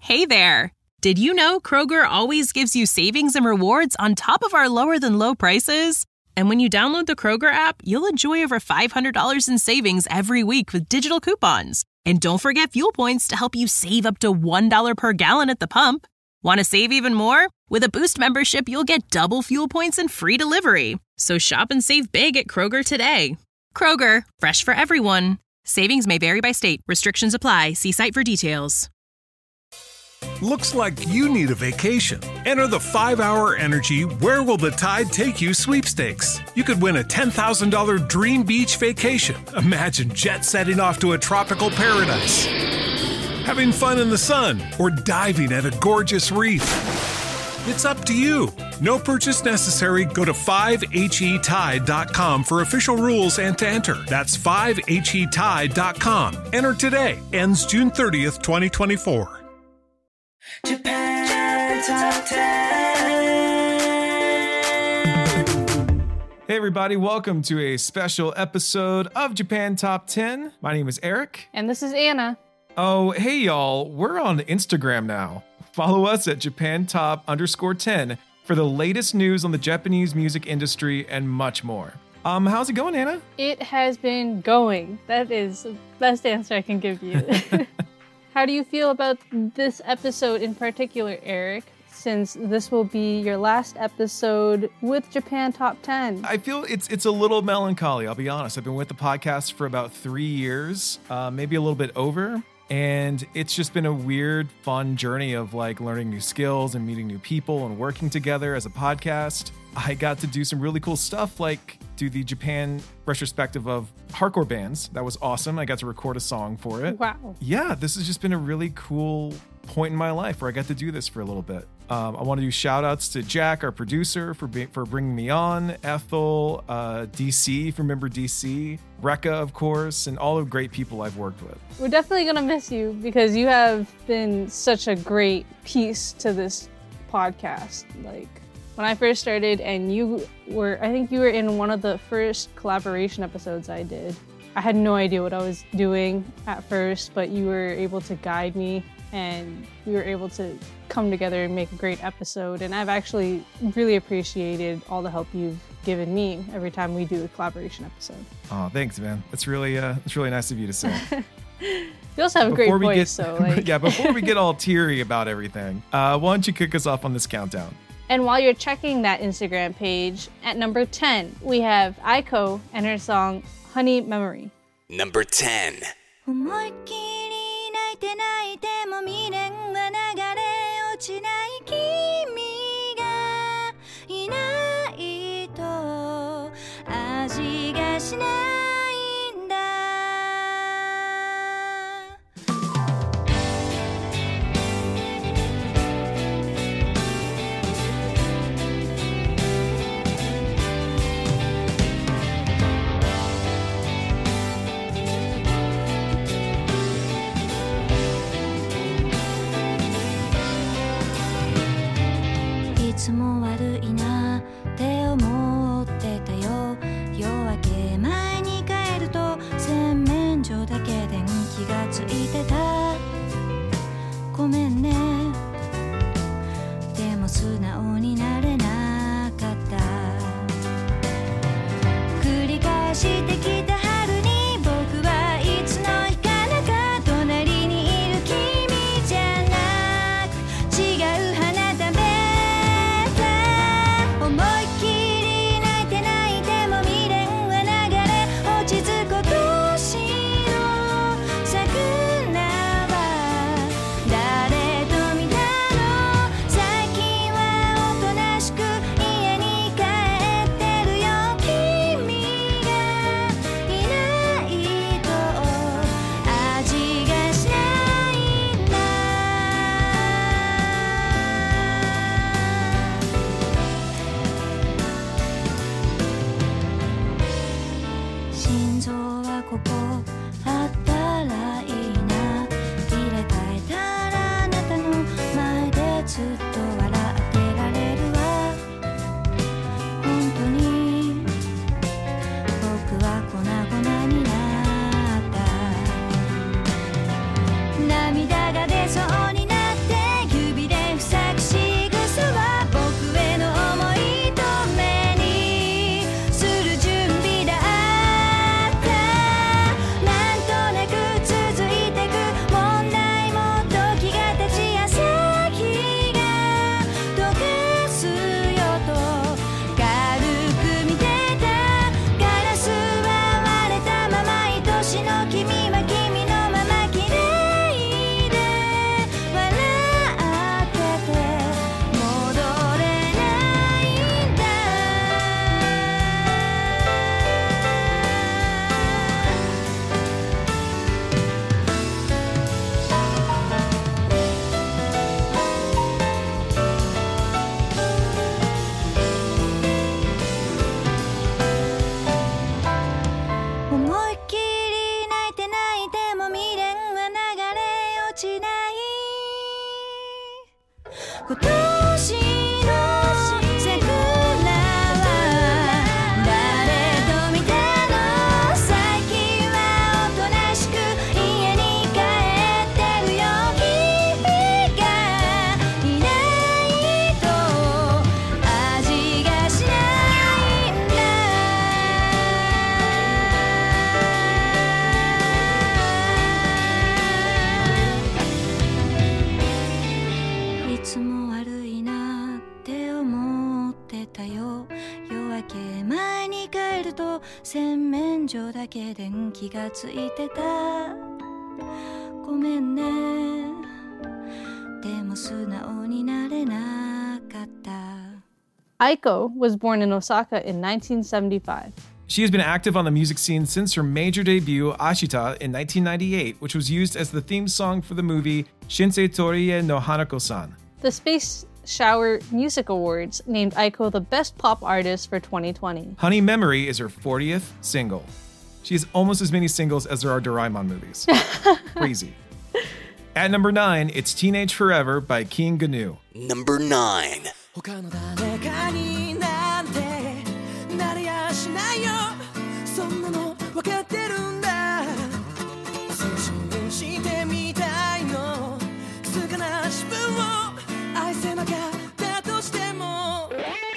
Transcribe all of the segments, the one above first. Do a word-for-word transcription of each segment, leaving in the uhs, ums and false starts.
Hey there! Did you know Kroger always gives you savings and rewards on top of our lower-than-low prices? And when you download the Kroger app, you'll enjoy over five hundred dollars in savings every week with digital coupons. And don't forget fuel points to help you save up to one dollar per gallon at the pump. Want to save even more? With a Boost membership, you'll get double fuel points and free delivery. So shop and save big at Kroger today. Kroger, fresh for everyone. Savings may vary by state. Restrictions apply. See site for details. Looks like you need a vacation. Enter the five hour Energy Where Will the Tide Take You sweepstakes. You could win a ten thousand dollars dream beach vacation. Imagine jet setting off to a tropical paradise, having fun in the sun, or diving at a gorgeous reef. It's up to you. No purchase necessary. Go to five H E tide dot com for official rules and to enter. That's five H E tide dot com. Enter today. Ends June thirtieth, twenty twenty-four. Japan Top ten. Hey everybody, welcome to a special episode of Japan Top ten. My name is Eric. And this is Anna. Oh, hey y'all, we're on Instagram now. Follow us at Japan Top underscore ten for the latest news on the Japanese music industry and much more. Um, how's it going, Anna? It has been going. That is the best answer I can give you. How do you feel about this episode in particular, Eric? Since this will be your last episode with Japan Top ten. I feel it's it's a little melancholy, I'll be honest. I've been with the podcast for about three years, uh, maybe a little bit over. And it's just been a weird, fun journey of like learning new skills and meeting new people and working together as a podcast. I got to do some really cool stuff, like do the Japan retrospective of hardcore bands. That was awesome. I got to record a song for it. Wow. Yeah, this has just been a really cool point in my life where I got to do this for a little bit. Um, I want to do shout outs to Jack, our producer, for be- for bringing me on, Ethel, uh, D C, if you remember D C, Rekka, of course, and all the great people I've worked with. We're definitely going to miss you because you have been such a great piece to this podcast. Like, when I first started and you were, I think you were in one of the first collaboration episodes I did. I had no idea what I was doing at first, but you were able to guide me and we were able to come together and make a great episode. And I've actually really appreciated all the help you've given me every time we do a collaboration episode. Oh, thanks, man. That's really, uh, that's really nice of you to say. You also have a Before great we voice, get, so like... yeah, before we get all teary about everything, uh, why don't you kick us off on this countdown? And while you're checking that Instagram page, at number ten, we have Aiko and her song Honey Memory. Number ten. 思いっきり泣いて泣いても未練は流れ落ちない君がいないと味がしないんだ 「 今年の桜は誰と見たの最近はおとなしく家に帰ってるよ君がいないと味がしないんだいつも悪いなって思ってたよ夜明け前に帰ると洗面所だけ電気がついてたごめんねでも素直になれなかった Aiko was born in Osaka in nineteen seventy-five. She has been active on the music scene since her major debut, Ashita, in nineteen ninety-eight, which was used as the theme song for the movie Shinsei Torie no Hanako-san. The Space Shower Music Awards named Aiko the Best Pop Artist for twenty twenty. Honey Memory is her fortieth single. She has almost as many singles as there are Doraemon movies. Crazy. At number nine, it's Teenage Forever by King Gnu. Number nine. 他の誰かになんてなれやしないよそんなの分かってるんだ青春してみたいの気づかな自分を愛せなかったとしても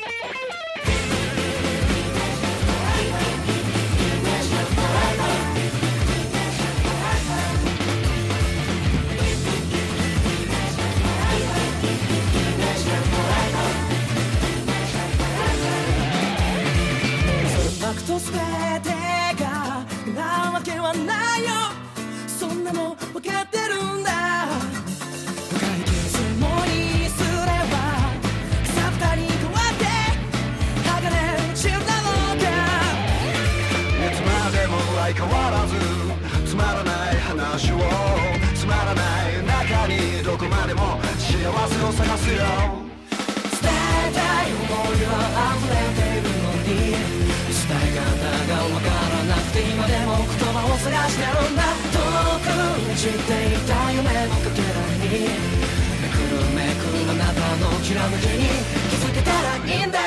楽と全てがなわけはないよそんなの分かってるんだ深い傷もにすればさふたに変わって鋼の血だろうかいつまでも相変わらずつまらない話をつまらない中にどこまでも幸せを探すよ伝えたい思いは溢れているのに伝え方が分からなくて今でも言葉を探してるんだ遠くに散っていた夢のかけらにめくるめくるあなたのきらめきに気づけたらいいんだ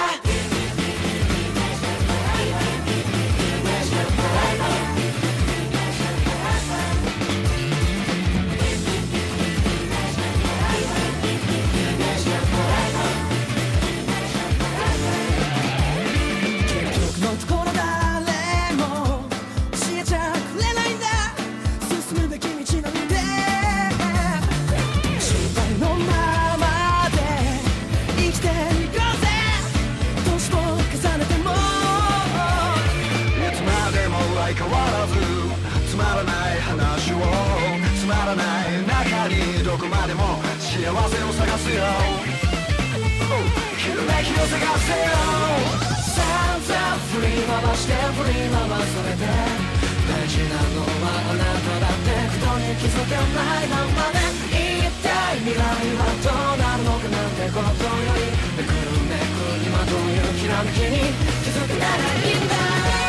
どこまでも幸せを探すよひらめきを探せよ散々振り回して振り回されて大事なのはあなただってことに気づけないままで一体未来はどうなるのかなんてことよりめくるめく今どういうきらめきに気づけたらいいんだ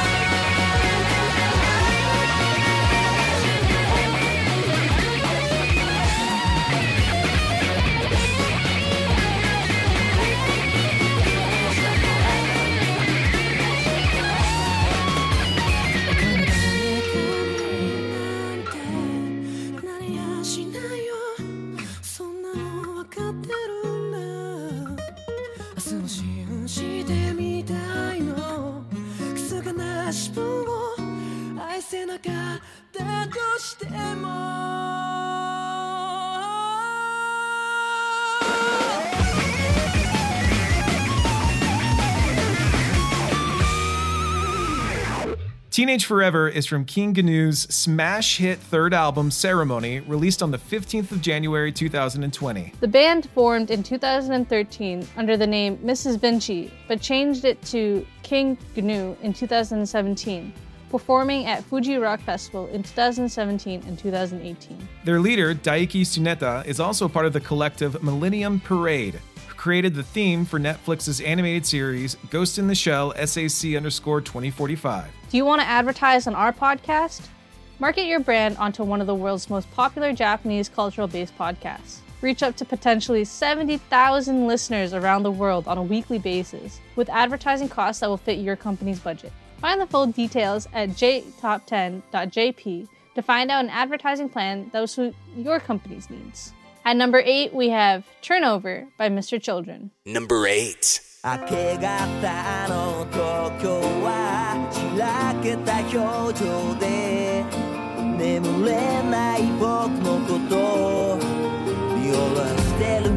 Teenage Forever is from King Gnu's smash hit third album, Ceremony, released on the fifteenth of January two thousand twenty. The band formed in two thousand thirteen under the name Missus Vinci, but changed it to King Gnu in two thousand seventeen, performing at Fuji Rock Festival in two thousand seventeen and two thousand eighteen. Their leader, Daiki Tsuneta, is also part of the collective Millennium Parade, who created the theme for Netflix's animated series Ghost in the Shell S A C underscore twenty forty-five. Do you want to advertise on our podcast? Market your brand onto one of the world's most popular Japanese cultural-based podcasts. reach up to potentially seventy thousand listeners around the world on a weekly basis, with advertising costs that will fit your company's budget. Find the full details at j top ten dot j p to find out an advertising plan that will suit your company's needs. At number eight, we have Turnover by Mister Children. Number eight. 明け方の東京はしらけた表情で眠れない僕のことを見下ろしてる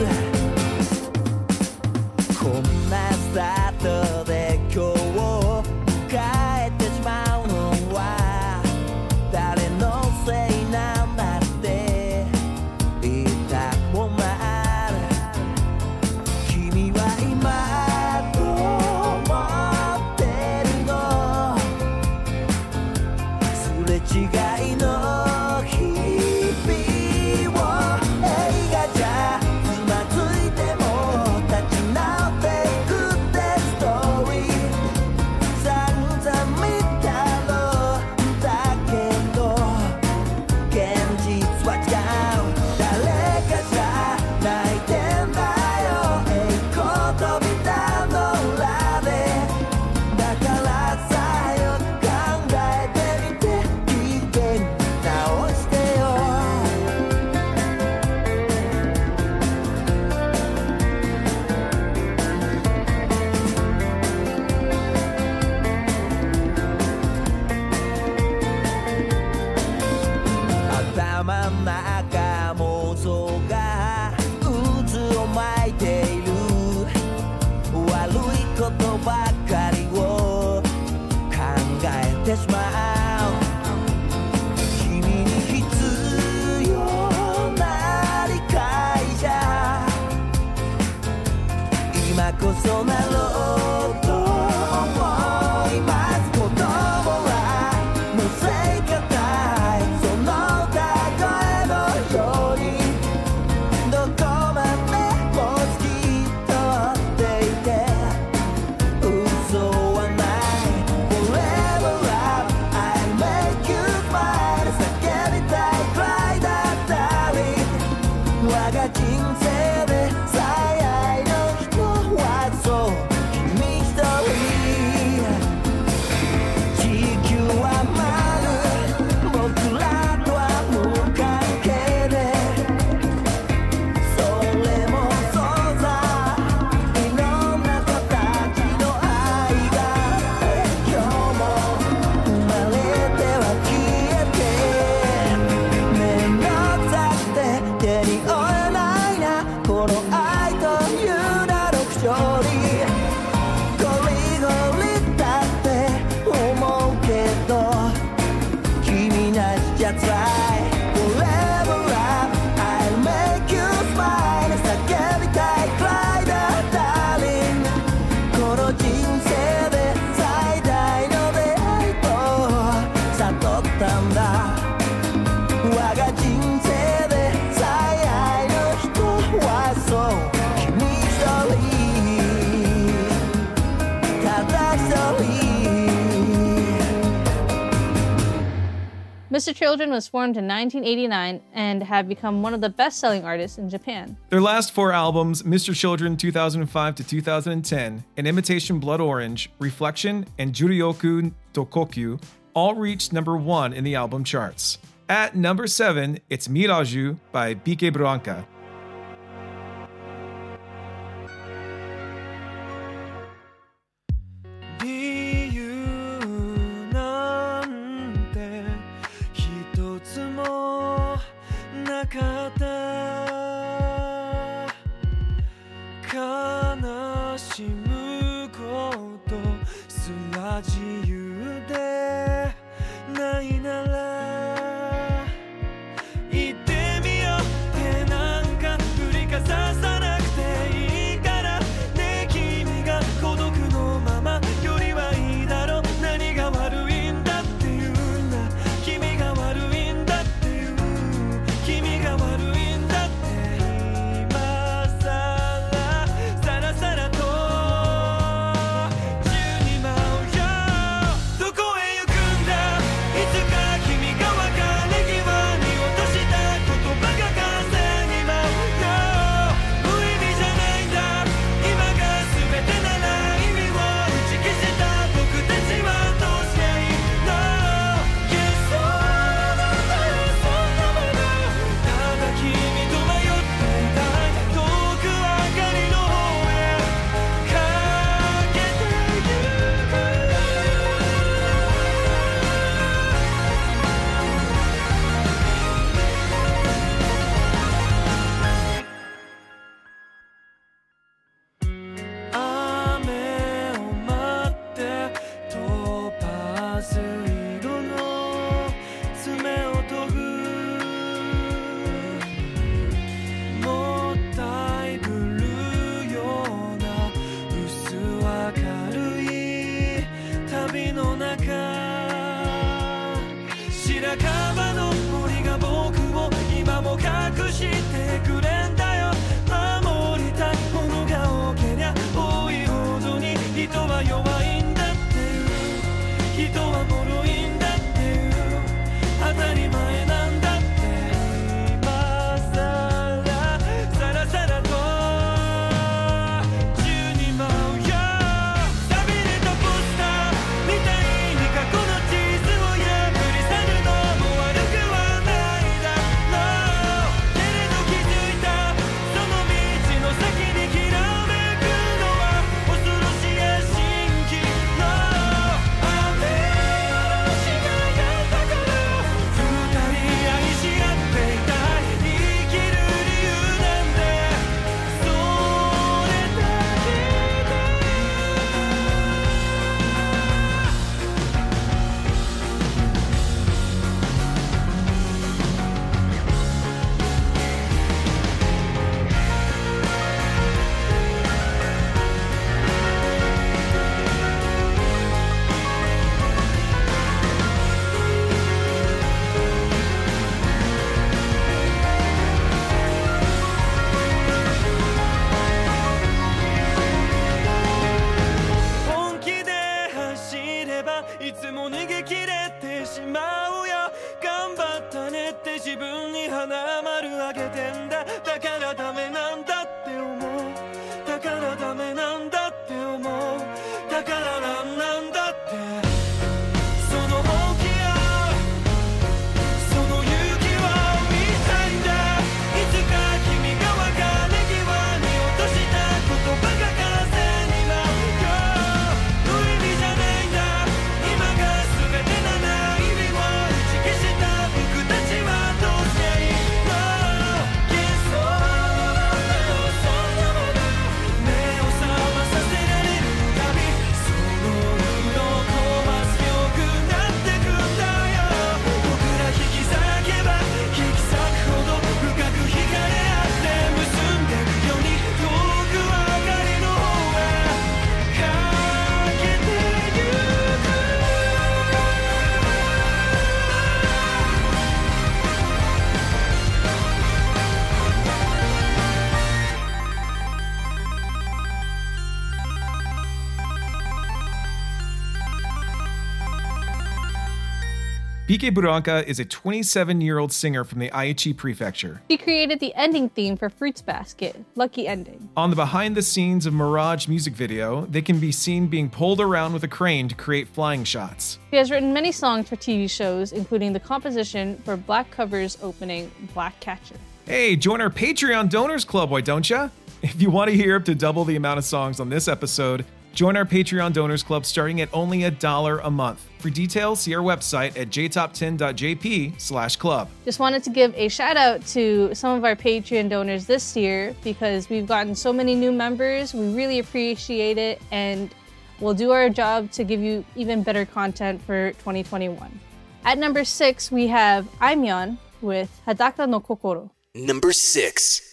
こんなスタートで今日を迎えてしまうのは誰のせいなんだって言いたくもなる君は今どう思ってるのすれ違いの日々を映画じゃつまずいても立ち直っていくってストーリー散々見たのだけど現実は違う誰かさ泣いてんだよ栄光飛びたの裏でだからさよく考えてみて危険直してよ頭ん中妄想が渦を巻いている悪いことばかりを考えてしまう君に必要な理解じゃ今こそなろうと思います子供は乗せ方へその歌声のようにどこまでも透き通っていて嘘はない Forever love I'll make you smile 叫びたいくらいだったり我が人生で最愛の人はそう君一人地球は丸僕らとは無関係でそれもそうさいろんな子たちの愛が今日も生まれては消えて面倒くさくて手に負えないなこの愛という名の勝利ゴリゴリだって思うけど君なしじゃ辛い Forever love I'll make you smile 叫びたいくらいだ Darling この人生で最大の出会いと悟ったんだ我が人生で最愛の人はそう君一人ただ一人 Mister Children was formed in nineteen eighty-nine and have become one of the best-selling artists in Japan. Their last four albums, Mister Children two thousand five to two thousand ten, and Imitation Blood Orange, Reflection, and Juryoku Tokokyu, all reached number one in the album charts. At number seven, it's Miraju by Bike Blanca. 理由なんて一つもなかった悲しむことすら自由でないなら言ってみようってなんか振りかざさなくていいからね君が孤独のままよりはいいだろ何が悪いんだっていうんだ君が悪いんだっていう君が悪いんだって今さらさらさらと Pike Buranka is a twenty-seven-year-old singer from the Aichi Prefecture. She created the ending theme for Fruits Basket, Lucky Ending. On the behind-the-scenes of Mirage music video, they can be seen being pulled around with a crane to create flying shots. She has written many songs for T V shows, including the composition for Black Cover's opening, Black Catcher. Hey, join our Patreon Donors Club, why don't ya? If you want to hear up to double the amount of songs on this episode, join our Patreon Donors Club starting at only a dollar a month. For details, see our website at j top ten dot j p slash club. Just wanted to give a shout out to some of our Patreon donors this year because we've gotten so many new members. We really appreciate it, and we'll do our job to give you even better content for twenty twenty-one. At number six, we have Aimyon with Hadaka no Kokoro. Number six.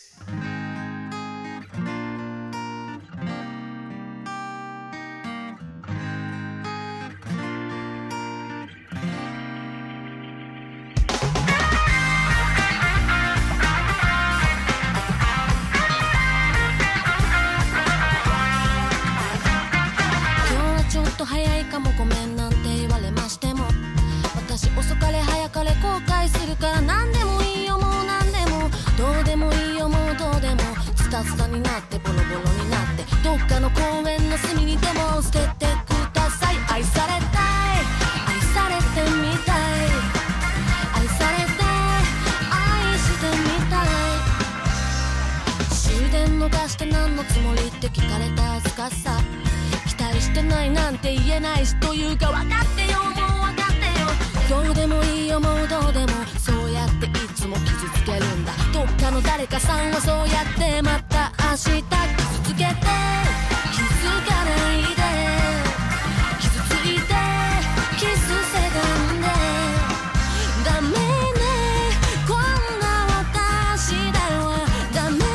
早いかもごめんなんて言われましても私遅かれ早かれ後悔するから何でもいいよもう何でもどうでもいいよもうどうでもスタスタになってボロボロになってどっかの公園の隅にでも捨ててください愛されたい愛されてみたい愛されて愛してみたい終電逃して何のつもりって聞かれた恥ずかしさしてないなんて言えないしというか分かってよもう分かってよどうでもいいよもうどうでもそうやっていつも傷つけるんだどっかの誰かさんはそうやってまた明日傷つけて気づかないで傷ついてキスせがんでダメねこんな私ではダメね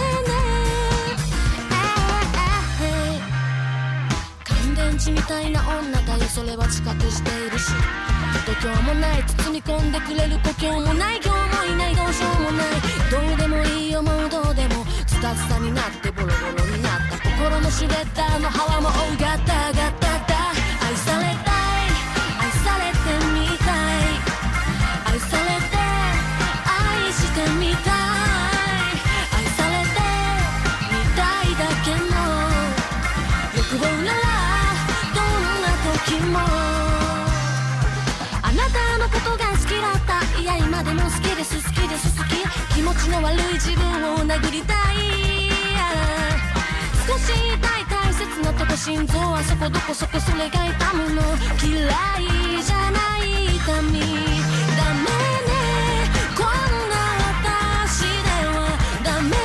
電池みたいな女だよそれは自覚しているし度胸もない包み込んでくれる故郷もない今日もいないどうしようもないどうでもいいよもうどうでもスタスタになってボロボロになった心のシュレッダーの泡もおうガタガタだ愛されたい愛されてみたい愛されて愛してみたい愛されてみたいだけの欲望なら時もあなたのことが好きだったいや今でも好きです好きです好き気持ちの悪い自分を殴りたい少し痛い大切なとこ心臓はそこどこそこそれが痛むの嫌いじゃない痛みダメねこんな私ではダメね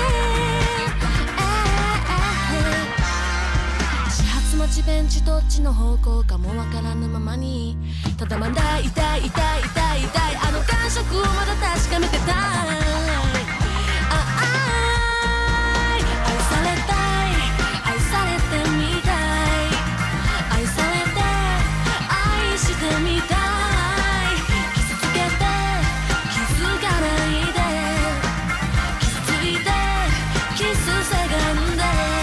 待ちベンチどっちの方向かもわからぬままにただまだ痛い痛い痛い痛いあの感触をまだ確かめてたいあ愛愛されたい愛されてみたい愛されて愛してみたい傷つけて気づかないで傷ついてキスせがんで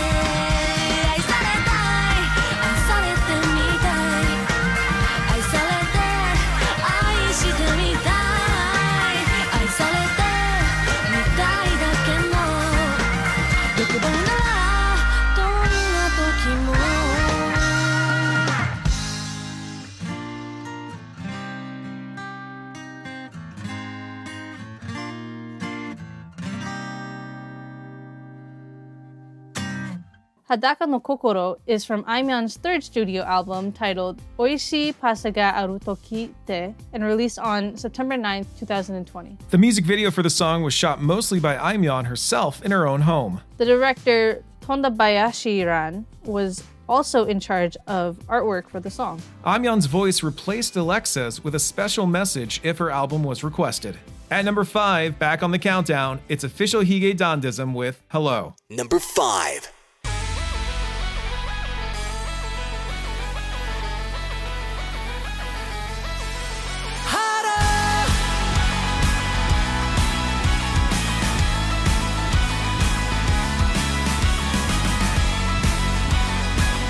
Hadaka no Kokoro is from Aimyon's third studio album titled Oishii Pasta ga Aru Toki Te and released on September ninth, twenty twenty. The music video for the song was shot mostly by Aimyon herself in her own home. The director Tonda Bayashi-ran was also in charge of artwork for the song. Aimyon's voice replaced Alexa's with a special message if her album was requested. At number five, back on the countdown, it's official Hige Dandism with Hello. Number five.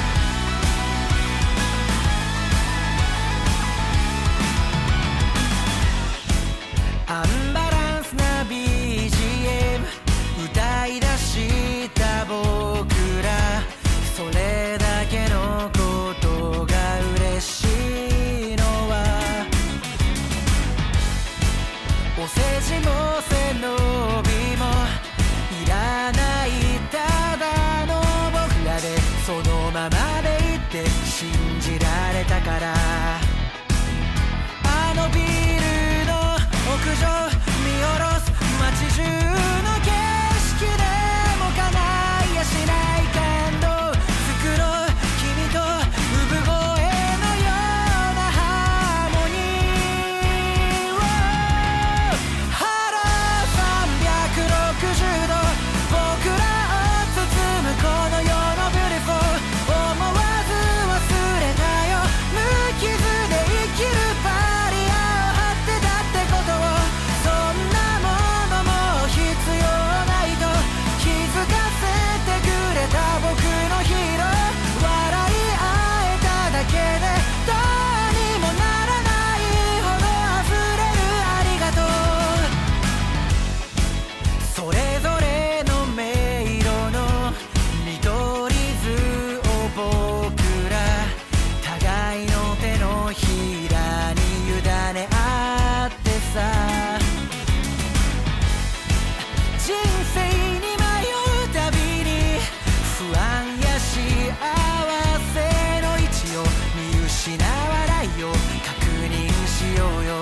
「 信じられたから、あのビルの屋上見下ろす街中の景色でも叶いやしない感動作ろう君と産声のようなハーモニーをハローさんびゃくろくじゅうど僕らを包むこの世のビューティフォー思わず忘れたよ無傷で生きるバリアを張ってたってことをそんなものもう必要ないと気づかせてくれた僕のヒーロー笑い合えただけでどうにもならないほど溢れるありがとうそれぞれの迷路の見取り図を僕ら互いの手のひらに委ね合ってさ人生に迷うたびに不安や幸せの位置を見失わないよ確認しようよ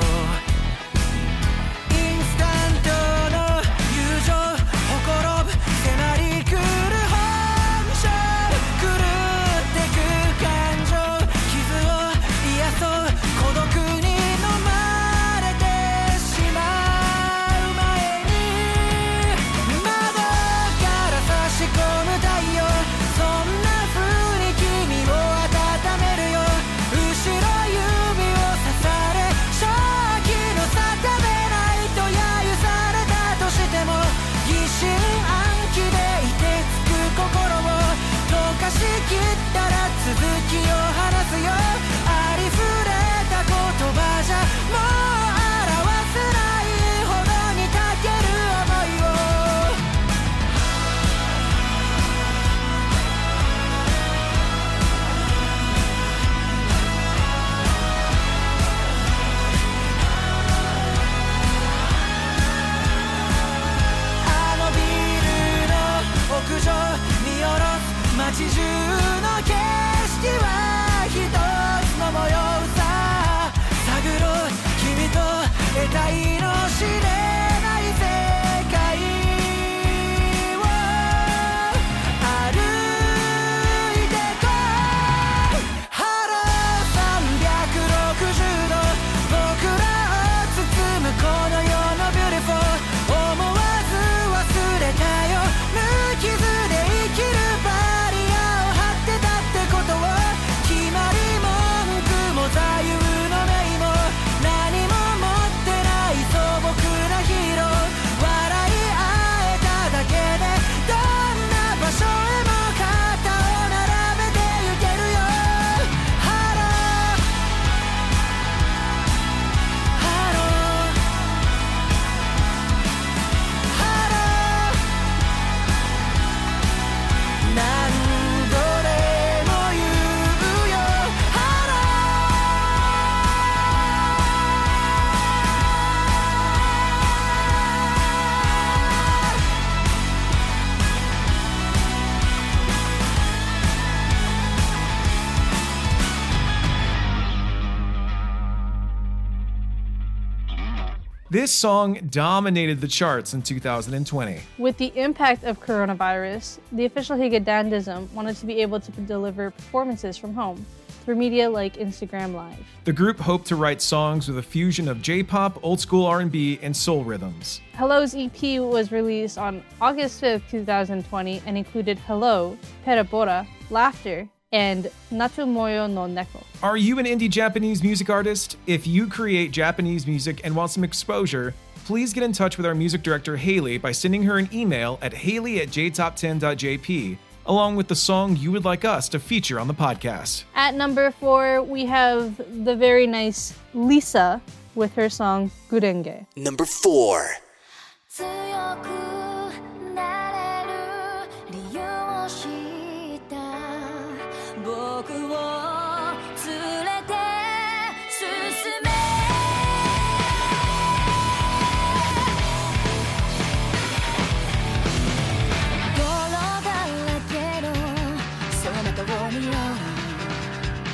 インスタントの友情ほころぶ迫り来る本性狂ってく感情傷を癒そう孤独に飲まれてしまう前に窓から差し込む太陽そんな風に君を温めるよ後ろ指を刺され正気の定めないと揶揄されたとしても疑心暗鬼でいてつく心を溶かしきったら続きを話すよありふれた言葉じゃもう表せないほどにたける想いをあのビルの屋上見下ろす街中の景色は一つの模様さ探ろう君と得体の知れない世界を歩いてこうハローさんびゃくろくじゅうど僕らを包むこの世のビューティフォー思わず忘れたよ無傷で生きるバリアを張ってたってことを決まり文句も座右の銘も何も持ってない素朴なヒーロー笑い合えただけでどんな場所へも肩を並べてゆけるよハローハローハロー何度でも言うよハロ This song dominated the charts in two thousand twenty. With the impact of coronavirus, the official Higadandism wanted to be able to deliver performances from home through media like Instagram Live. The group hoped to write songs with a fusion of J-pop, old school R and B, and soul rhythms. Hello's E P was released on August fifth, twenty twenty and included Hello, Perabora, Laughter, and Natumoyo no Neko. Are you an indie Japanese music artist? If you create Japanese music and want some exposure, please get in touch with our music director Haley by sending her an email at haley at j top ten dot j p, along with the song you would like us to feature on the podcast. At number four, we have the very nice Lisa with her song Gurenge. Number four. 強くなれる理由を知った僕を連れて進め泥だらけのその顔によ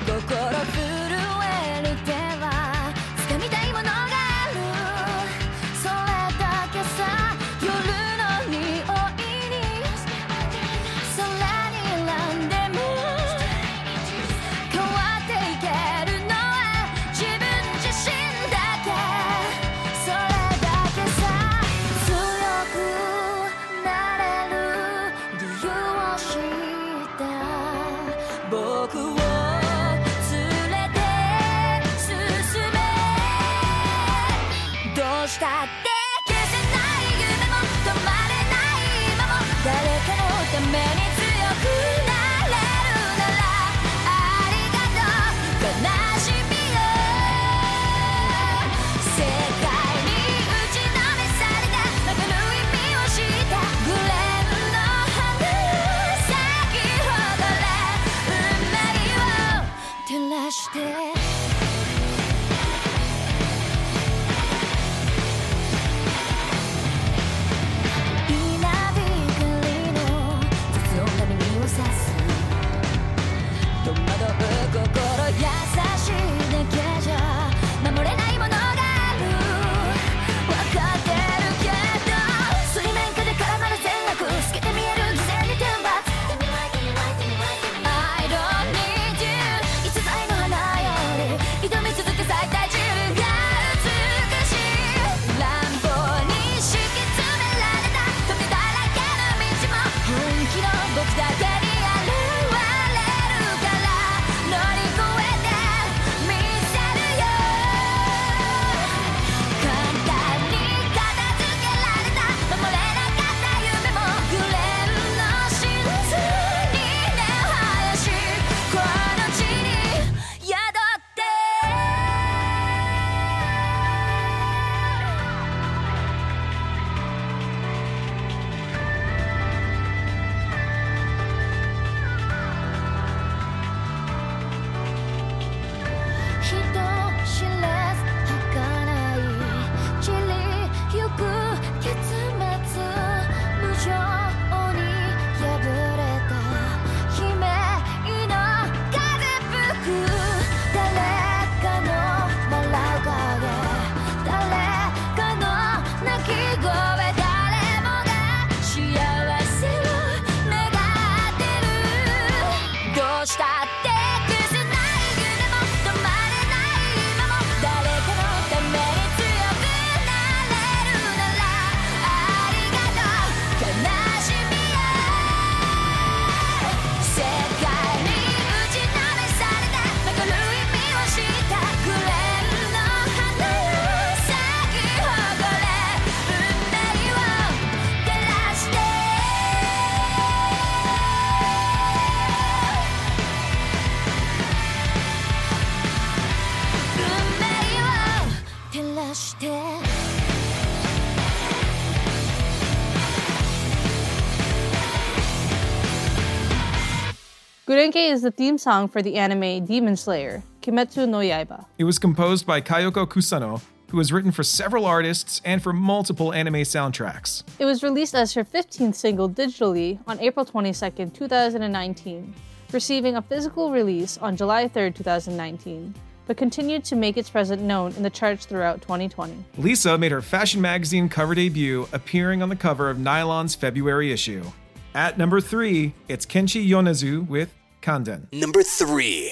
Gurenke is the theme song for the anime Demon Slayer, Kimetsu no Yaiba. It was composed by Kayoko Kusano, who has written for several artists and for multiple anime soundtracks. It was released as her fifteenth single digitally on April twenty-second, twenty nineteen, receiving a physical release on July third, twenty nineteen, but continued to make its presence known in the charts throughout twenty twenty. Lisa made her fashion magazine cover debut appearing on the cover of Nylon's February issue. At number three, it's Kenshi Yonezu with Kanden. Number three.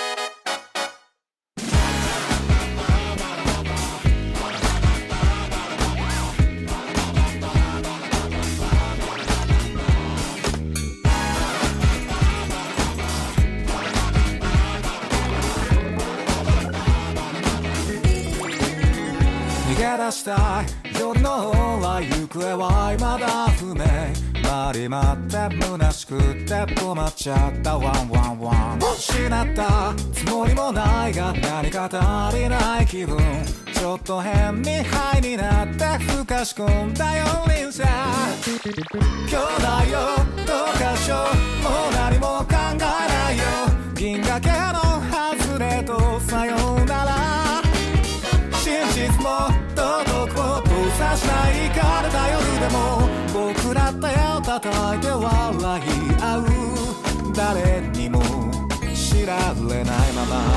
出した夜の方は行方は未だ不明待り待って虚しくて困っちゃったワンワンワン失ったつもりもないが何か足りない気分ちょっと変にハイになってふかし込んだよリンさ兄弟よどうかしようもう何も考えないよ銀河系の外れとさようなら真実も道徳を閉ざしないからだ夜でも僕ら手を叩いて笑い合う誰にも知知られないまま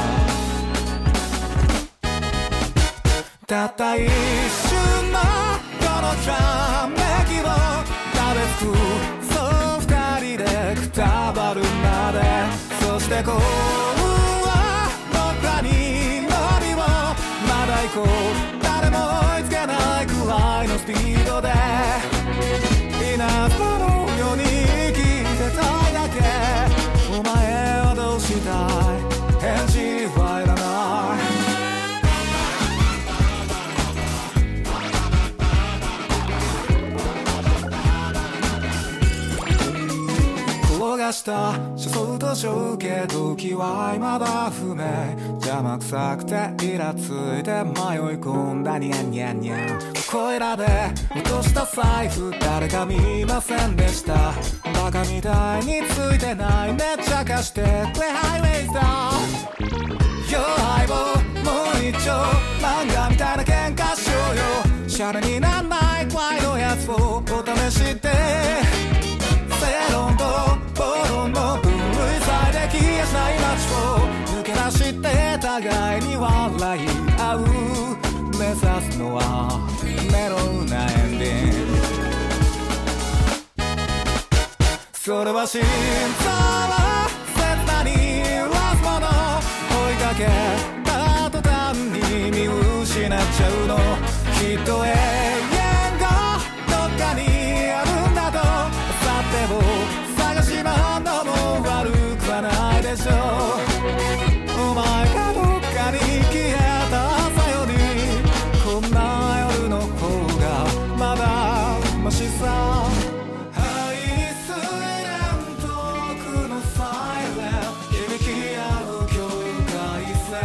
たった一瞬のこのひらめきを食べつくそう二人でくたばるまでそして幸運は僕らに乗りをまだ行こう誰も追いつけないくらいのスピードで稲妻のように生きてたいだけお前はどうしたい返事はいらない転がした車窓と小径時は未だ不明邪魔くさくてイラついて迷い込んだニャンニャンニャンここいらで落とした財布誰か見ませんでしたバカみたいについてないめっちゃ貸してくれハイウェイスターよ相棒もう一丁漫画みたいな喧嘩しようよシャレになんない怖いのやつをお試しで正論と暴論の分類されで消えしない街を抜け出して互いに笑い合う目指すのはメロウなエンディングそれは心臓を切なに揺らすもの追いかけた途端に見失っちゃうのきっと永遠がどっかにあるんだとさても探し回るのも悪くはないでしょうお前がどっかに消えた朝よりこんな夜の方がまだマシさ愛にすれん遠くのサイレン響き合う境界線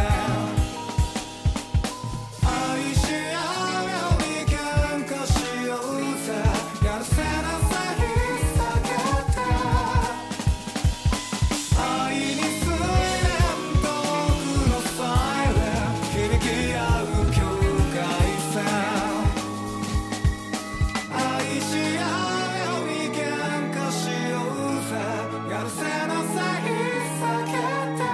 愛し合うように喧嘩しようぜやるせなさい避けて愛にすれん遠くのサイレン響き合う境界線愛し合うように喧嘩しようぜやるせなさい避けて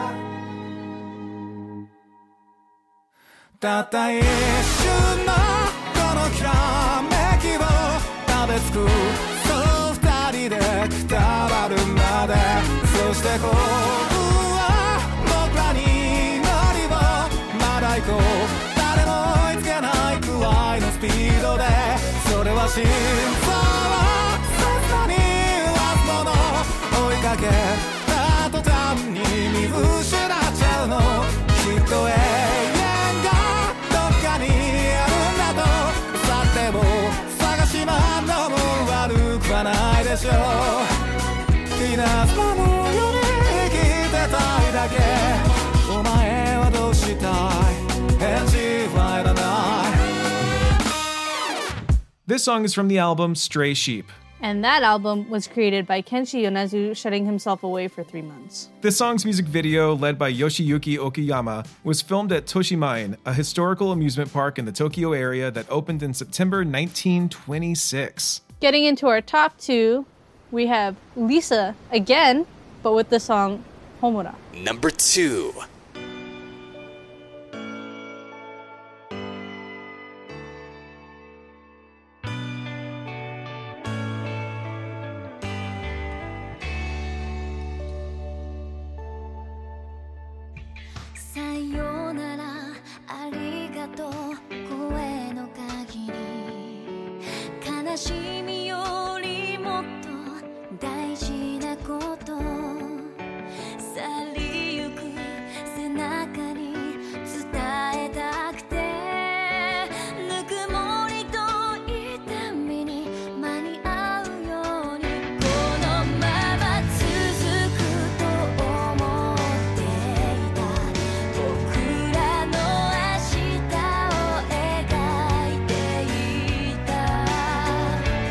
たった一瞬のこのひらめきを食べつくそう二人でくたばるまでそして幸運は僕らに乗りをまだ行こう誰も追いつけないくらいのスピードでそれは心臓を切なに揺らすもの追いかけた途端に見失っちゃうのきっと永遠がどっかにあるんだとさても探し回るのも悪くはないでしょう稲妻のように生きてたいだけお前はどうしたい返事はいらない This song is from the album Stray Sheep. And that album was created by Kenshi Yonezu shutting himself away for three months. This song's music video, led by Yoshiyuki Okuyama, was filmed at Toshimaen, a historical amusement park in the Tokyo area that opened in September nineteen twenty-six. Getting into our top two, we have Lisa again, but with the song Homura. Number two. さよならありがとう声の限り悲しみよりもっと大事なこと去りゆく背中に伝えたくてぬくもりと痛みに間に合うようにこのまま続くと思っていた僕らの明日を描いていた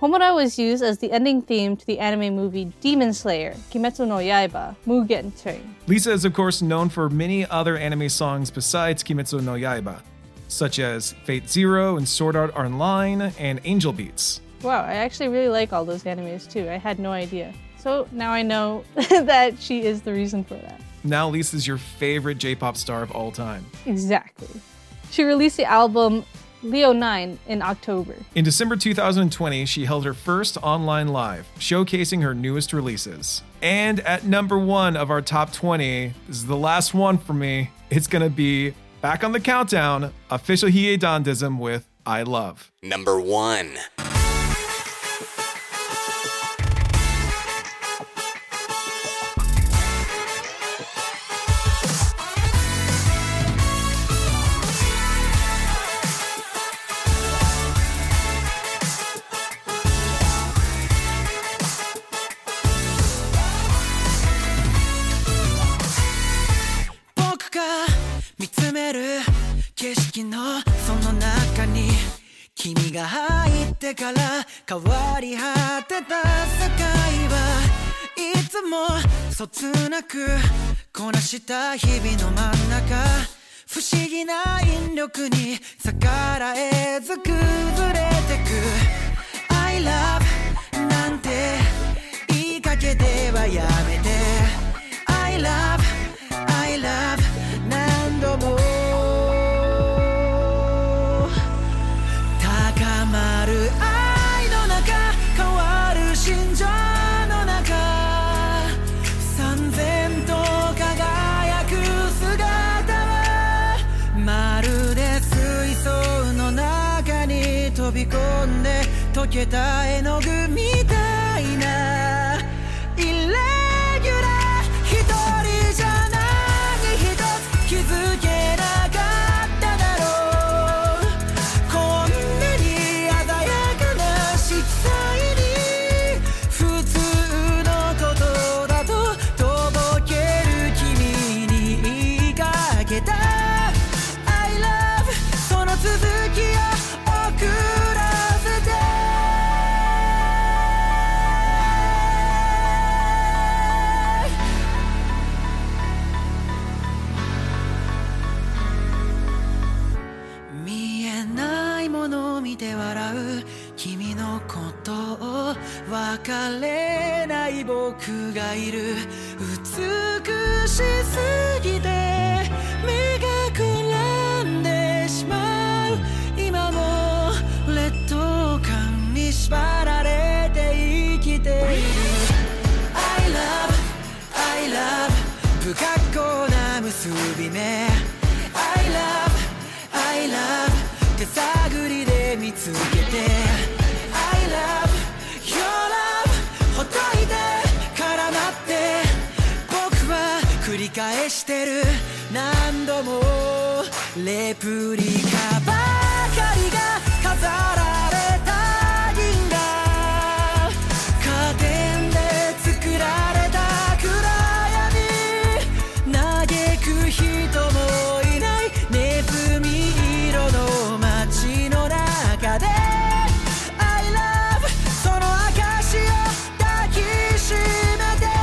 Homura was used as the ending theme to the anime movie Demon Slayer, Kimetsu no Yaiba, Mugen Train. Lisa is, of course, known for many other anime songs besides Kimetsu no Yaiba, such as Fate Zero and Sword Art Online and Angel Beats. Wow, I actually really like all those animes too. I had no idea. So now I know that she is the reason for that. Now Lisa's your favorite J-pop star of all time. Exactly. She released the album Leo nine in October. In December two thousand twenty, she held her first online live, showcasing her newest releases. And at number one of our top twenty, this is the last one for me, it's gonna be back on the countdown, official Hiei Dandism with I Love. Number one. 君が入ってから変わり果てた世界はいつもそつなくこなした日々の真ん中不思議な引力に逆らえず崩れてく I love なんて言いかけてはやめて I love I love 何度も高まる愛の中変わる心情の中燦然と輝く姿はまるで水槽の中に飛び込んで溶けた絵の具みたいなイレギュラー一人じゃ何一つ気づけなかっただろうこんなに鮮やかな色彩に普通のことだととぼける君に言いかけた I love その続きを送らせて見えないものを見て笑う君のことを別れない僕がいる美しすぎて目がくらんでしまう今も劣等感に縛られて生きている I love I love 不格好な結び目 I love I love 手探りで見つけて I love your love ほっといて絡まって僕は繰り返してる何度もレプリカばかりが飾られた銀河カーテンで作られた暗闇嘆く人もいないネズミ色の街の中で I love その証を抱きしめて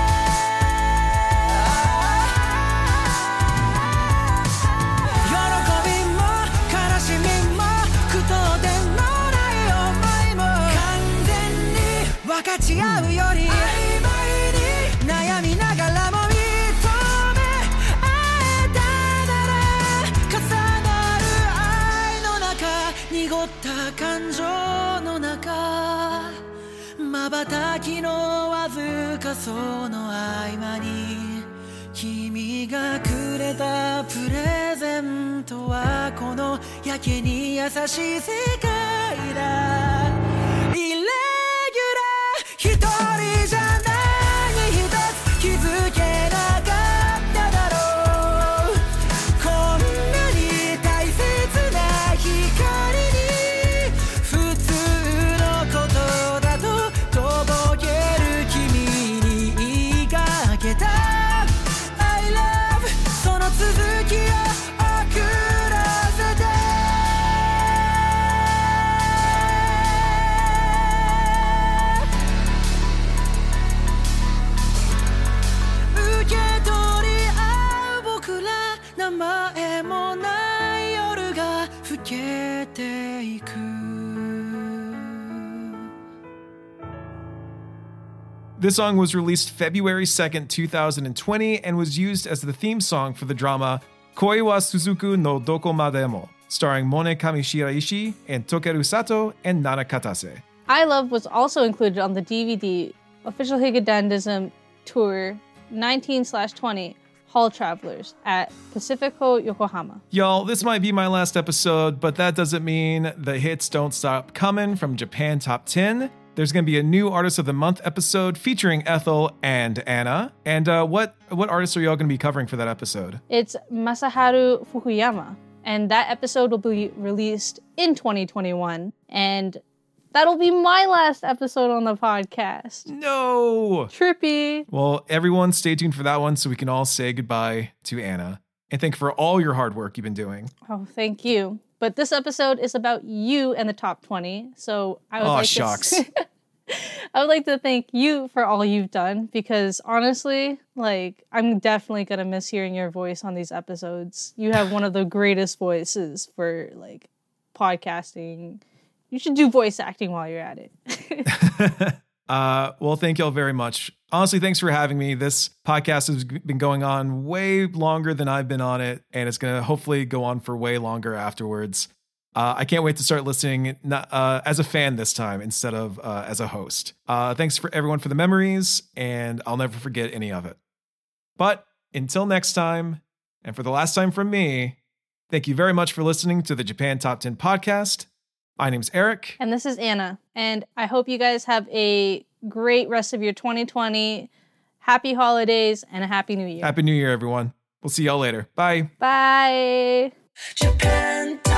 喜びも悲しみも句読点のない思いも完全に分かち合うより曖昧に悩みながらも認め合えたなら重なる愛の中濁った感情の中瞬きのわずかその合間に君がくれたプレゼントはこのやけに優しい世界だイレギュラー一人じゃ何一つ気づけなかっただろうこんなに大切な光に普通のことだととぼける君に言いかけた I love その続きを送らせてけていく This song was released February second, twenty twenty, and was used as the theme song for the drama Koi wa Suzuku no Doko Mademo, starring Mone Kamishiraishi and Tokeru Sato and Nana Katase. I Love was also included on the D V D Official Higedandism Tour nineteen slash twenty Hall Travelers at Pacifico Yokohama. Y'all, this might be my last episode, but that doesn't mean the hits don't stop coming from Japan Top ten. There's going to be a new Artist of the Month episode featuring Ethel and Anna. And uh, what what artists are y'all going to be covering for that episode? It's Masaharu Fukuyama, and that episode will be released in twenty twenty-one. And that'll be my last episode on the podcast. No! Trippy. Well, everyone stay tuned for that one so we can all say goodbye to Anna. And thank you for all your hard work you've been doing. Oh, thank you. But this episode is about you and the top twenty. So I would oh, like shucks. to I would like to thank you for all you've done, because honestly, like, I'm definitely going to miss hearing your voice on these episodes. You have one of the greatest voices for, like, podcasting. You should do voice acting while you're at it. uh, well, thank y'all very much. Honestly, thanks for having me. This podcast has been going on way longer than I've been on it, and it's going to hopefully go on for way longer afterwards. Uh, I can't wait to start listening uh, as a fan this time instead of uh, as a host. Uh, thanks for everyone for the memories, and I'll never forget any of it. But until next time, and for the last time from me, thank you very much for listening to the Japan Top ten podcast. My name's Eric. And this is Anna. And I hope you guys have a great rest of your twenty twenty. Happy holidays and a happy new year. Happy New Year, everyone. We'll see y'all later. Bye. Bye. Japan